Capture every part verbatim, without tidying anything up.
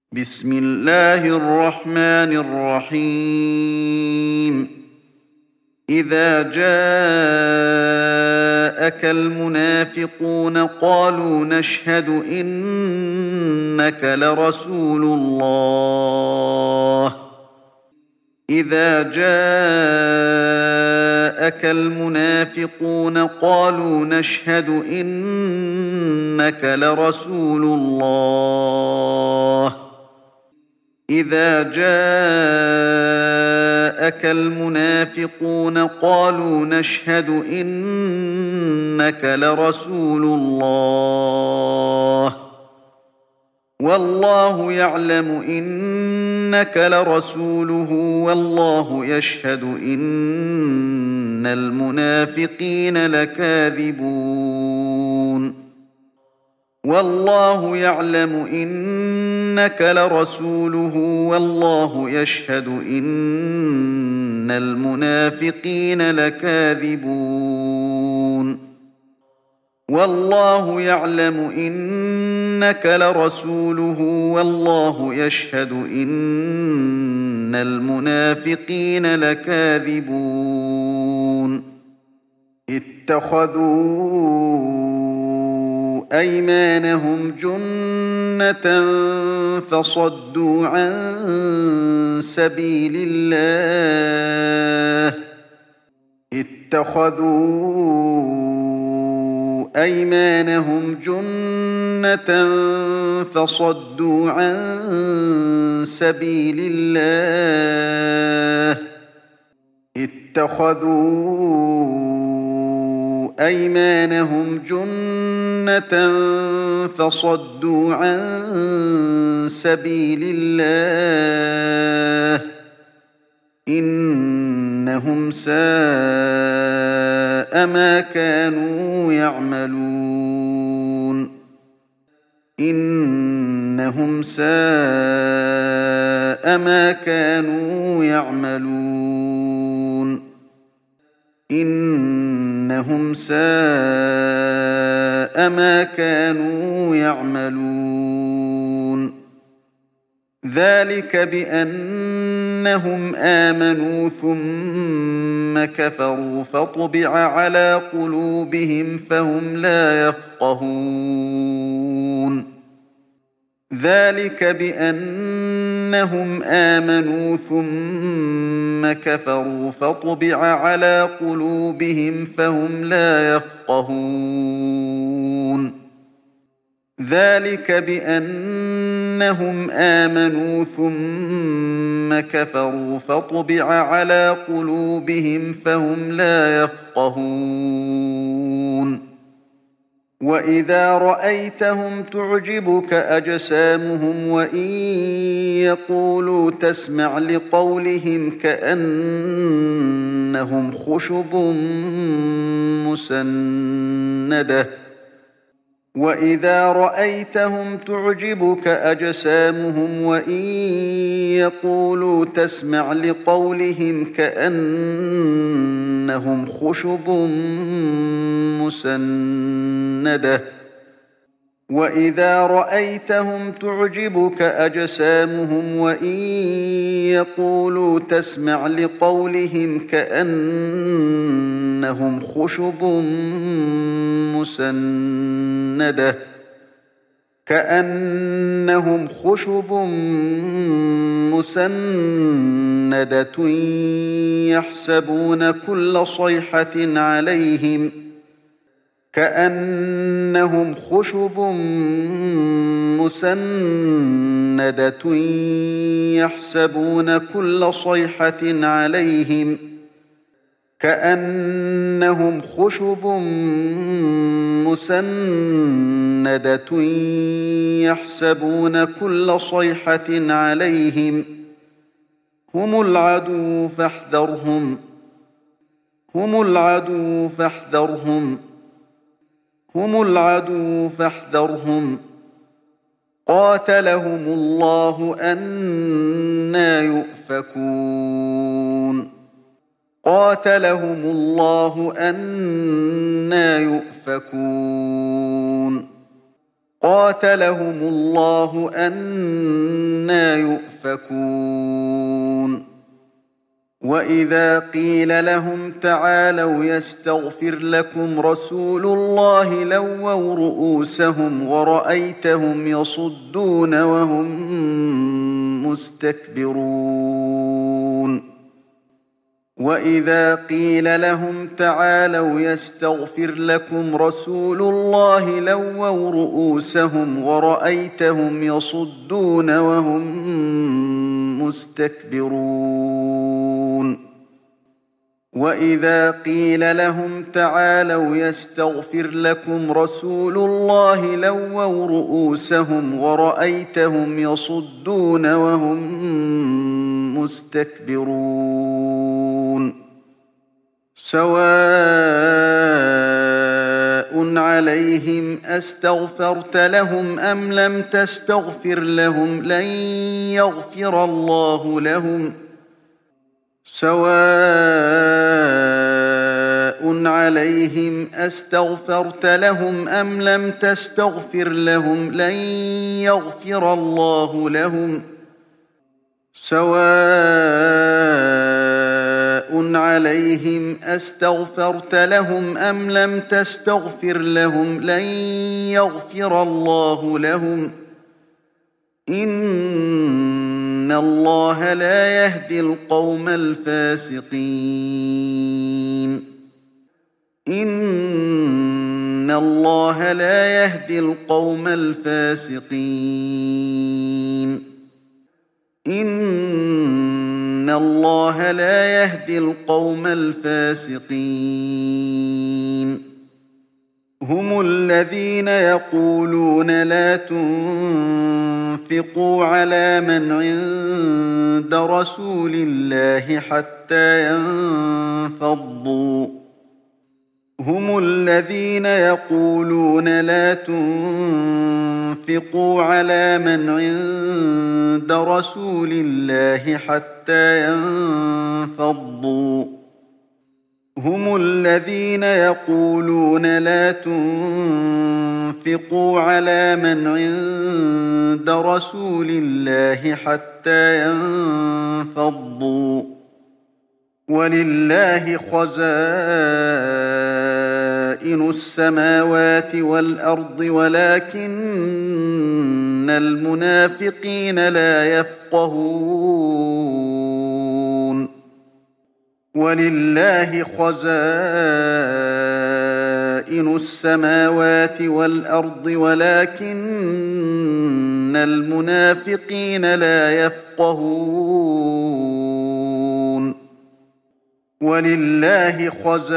بسم الله الرحمن الرحيم إذا جاءك المنافقون قالوا نشهد إنك لرسول الله إذا جاءك المنافقون قالوا نشهد إنك لرسول الله إذا جاءك المنافقون قالوا نشهد إنك لرسول الله والله يعلم إنك لرسوله والله يشهد إن المنافقين لكاذبون والله يعلم إنك لرسوله والله يشهد إن المنافقين لكاذبون والله يعلم إنك لرسوله والله يشهد إن المنافقين لكاذبون اتخذوا أيمانهم جنة فصدوا عن سبيل الله اتخذوا أيمانهم جنة فصدوا عن سبيل الله اتخذوا أيمانهم جنة فصدوا عن سبيل الله إنهم ساء ما كانوا يعملون إنهم ساء ما كانوا يعملون إنهم ساء ما كانوا يعملون ذلك بأنهم آمنوا ثم كفروا فطبع على قلوبهم فهم لا يفقهون ذلك بأنهم آمنوا ثم كفروا فطبع على قلوبهم فهم لا يفقهون ذلك بأنهم آمنوا ثم كفروا فطبع على قلوبهم فهم لا يفقهون وإذا رأيتهم تعجبك أجسامهم وإن يقولوا تسمع لقولهم كأنهم خشب مسندة وإذا رأيتهم تعجبك أجسامهم وإن يقولوا تسمع لقولهم كأنهم خشب مسندة وإذا رأيتهم تعجبك أجسامهم وإن يقولوا تسمع لقولهم كأنهم خشب مسندة كأنهم خشب مسندة يحسبون كل صيحة عليهم كأنهم خشب مسندة يحسبون كل صيحة عليهم كأنهم خشب مسندة يحسبون كل صيحة عليهم هم العدو فاحذرهم هم العدو فاحذرهم هم العدو فاحذرهم قاتلهم الله أنى يؤفكون قاتلهم الله أنى يؤفكون قاتلهم الله أنى أَنَّىٰ يُؤْفَكُونَ وَإِذَا قِيلَ لَهُمْ تَعَالَوْا يَسْتَغْفِرْ لَكُمْ رَسُولُ اللَّهِ لَوَّوْا رُءُوسَهُمْ وَرَأَيْتَهُمْ يَصُدُّونَ وَهُمْ مُسْتَكْبِرُونَ وَإِذَا قِيلَ لَهُمْ تَعَالَوْا يَسْتَغْفِرْ لَكُمْ رَسُولُ اللَّهِ لَوَّوْا رُءُوسَهُمْ وَرَأَيْتَهُمْ يَصُدُّونَ وَهُمْ مُسْتَكْبِرُونَ وَإِذَا قِيلَ لَهُمْ تَعَالَوْا يَسْتَغْفِرْ لَكُمْ رَسُولُ اللَّهِ لَوَّوْا رُءُوسَهُمْ وَرَأَيْتَهُمْ يَصُدُّونَ وَهُمْ مُسْتَكْبِرُونَ سَوَاءٌ عَلَيْهِمْ أَسْتَغْفَرْتَ لَهُمْ أَمْ لَمْ تَسْتَغْفِرْ لَهُمْ لَن يَغْفِرَ اللَّهُ لَهُمْ سَوَاءٌ عَلَيْهِمْ أَسْتَغْفَرْتَ لَهُمْ أَمْ لَمْ تَسْتَغْفِرْ لَهُمْ لَن يَغْفِرَ اللَّهُ لَهُمْ سَوَاءٌ عَلَيْهِمْ أَسْتَغْفَرْتَ لَهُمْ أَمْ لَمْ تَسْتَغْفِرْ لَهُمْ لَن يَغْفِرَ اللَّهُ لَهُمْ إِنَّ اللَّهَ لَا يَهْدِي الْقَوْمَ الْفَاسِقِينَ إِنَّ اللَّهَ لَا يَهْدِي الْقَوْمَ الْفَاسِقِينَ إِنَّ اللَّهَ لَا يَهْدِي الْقَوْمَ الْفَاسِقِينَ هُمُ الَّذِينَ يَقُولُونَ لَا تُنفِقُوا عَلَىٰ مَنْ عِندَ رَسُولِ اللَّهِ حَتَّىٰ يَنفَضُّوا هُمُ الَّذِينَ يَقُولُونَ لَا تُنفِقُوا عَلَىٰ مَنْ عِندَ رَسُولِ اللَّهِ حَتَّىٰ يَنفَضُّوا هُمُ الَّذِينَ يَقُولُونَ لَا تُنفِقُوا عَلَىٰ مَنْ عِندَ رَسُولِ اللَّهِ حَتَّىٰ يَنفَضُّوا وَلِلَّهِ خَزَائِنُ السَّمَاوَاتِ وَالْأَرْضِ وَلَٰكِنَّ الْمُنَافِقِينَ لَا يَفْقَهُونَ وَلِلَّهِ خَزَائِنُ السَّمَاوَاتِ وَالْأَرْضِ وَلَٰكِنَّ الْمُنَافِقِينَ لَا يَفْقَهُونَ وَلِلَّهِ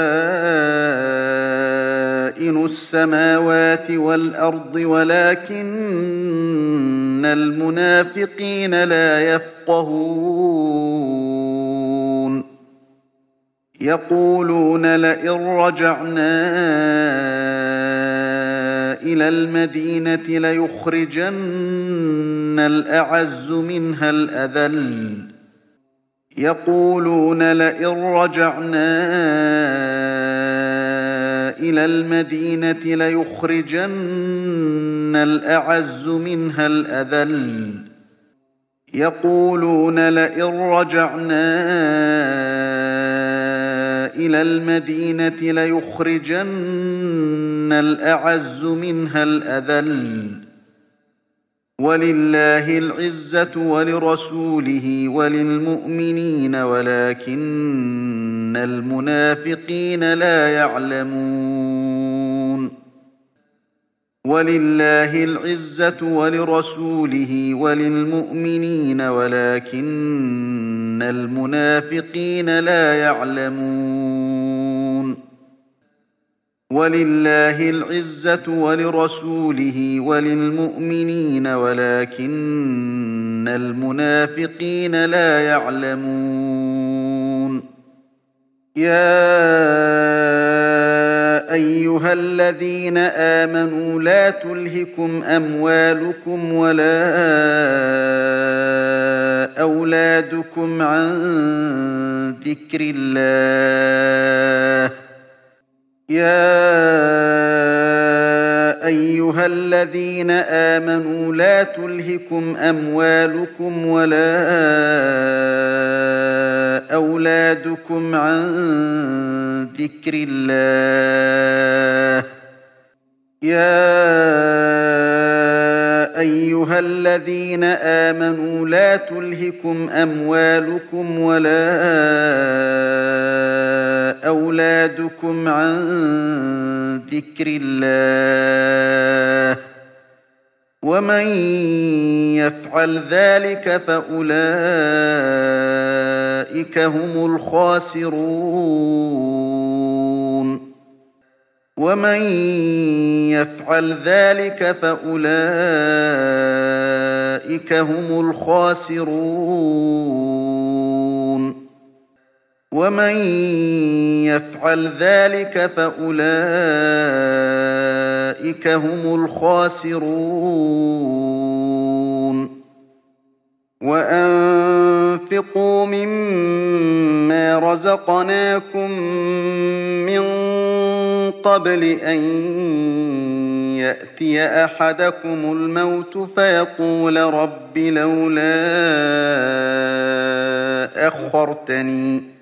خَزَائِنُ السَّمَاوَاتِ وَالْأَرْضِ وَلَٰكِنَّ الْمُنَافِقِينَ لَا يَفْقَهُونَ يَقُولُونَ لَئِن رَّجَعْنَا إِلَى الْمَدِينَةِ لَيُخْرِجَنَّ الْأَعَزُّ مِنْهَا الْأَذَلَّ يَقُولُونَ لَئِن رَّجَعْنَا إِلَى الْمَدِينَةِ لَيُخْرِجَنَّ الْأَعَزُّ مِنْهَا الْأَذَلَّ يَقُولُونَ لَئِن رَّجَعْنَا إِلَى الْمَدِينَةِ لَيُخْرِجَنَّ الْأَعَزُّ مِنْهَا الْأَذَلَّ وَلِلَّهِ الْعِزَّةُ وَلِرَسُولِهِ وَلِلْمُؤْمِنِينَ وَلَٰكِنَّ الْمُنَافِقِينَ لَا يَعْلَمُونَ وَلِلَّهِ الْعِزَّةُ وَلِرَسُولِهِ وَلِلْمُؤْمِنِينَ وَلَٰكِنَّ الْمُنَافِقِينَ لَا يَعْلَمُونَ وَلِلَّهِ الْعِزَّةُ وَلِرَسُولِهِ وَلِلْمُؤْمِنِينَ وَلَٰكِنَّ الْمُنَافِقِينَ لَا يَعْلَمُونَ يَا أَيُّهَا الَّذِينَ آمَنُوا لَا تُلْهِكُمْ أَمْوَالُكُمْ وَلَا أَوْلَادُكُمْ عَن ذِكْرِ اللَّهِ يَا أيها الذين آمنوا لا تلهكم أموالكم ولا أولادكم عن ذكر الله يا أيها الذين آمنوا لا تلهكم أموالكم ولا أولادكم عن ذكر الله ومن يفعل ذلك فأولئك هم الخاسرون ومن يفعل ذلك فأولئك هم الخاسرون ومن يفعل ذلك فأولئك هم الخاسرون وأنفقوا مما رزقناكم من قبل أن يأتي أحدكم الموت فيقول رب لولا أخرتني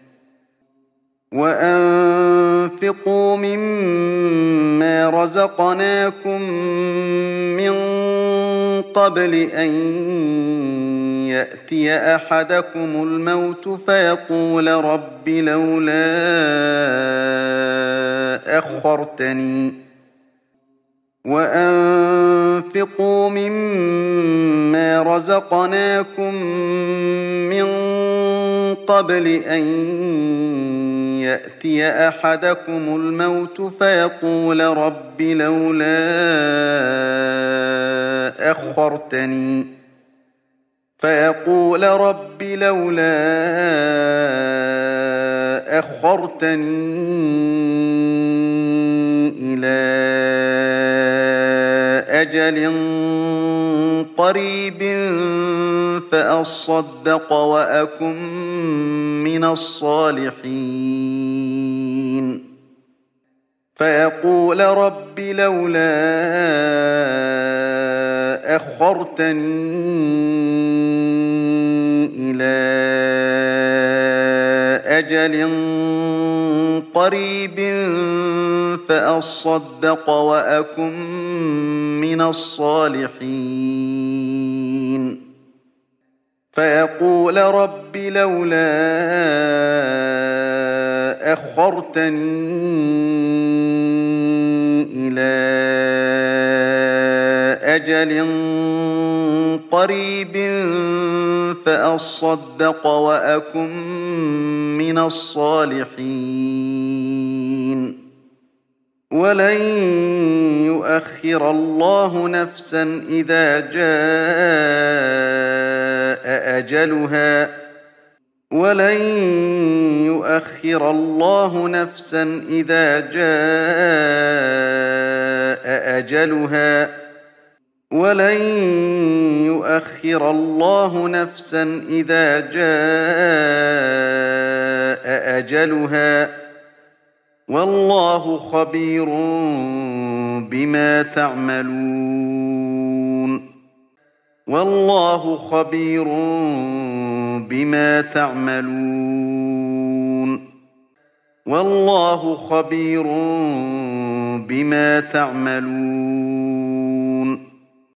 وأنفقوا مما رزقناكم من قبل أن يأتي أحدكم الموت فيقول رب لولا أخرتني وأنفقوا مما رزقناكم من قبل أن يأتي أحدكم الموت فيقول رب لولا أخرتني فيقول رب لولا أخرتني إلى أجل قريب فأصدق وأكن من الصالحين فيقول رب لولا أخرتني إلى أجل قريب فأصدق وأكن من الصالحين فيقول رب لولا أخرتني إلى أجل قريب فأصدق وأكن من الصالحين ولن يؤخر الله نفسا إذا جاء أجلها ولن يؤخر الله نفسا إذا جاء أجلها ولن يؤخر الله نفسا إذا جاء أجلها والله خبير بما تعملون والله خبير بما تعملون والله خبير بما تعملون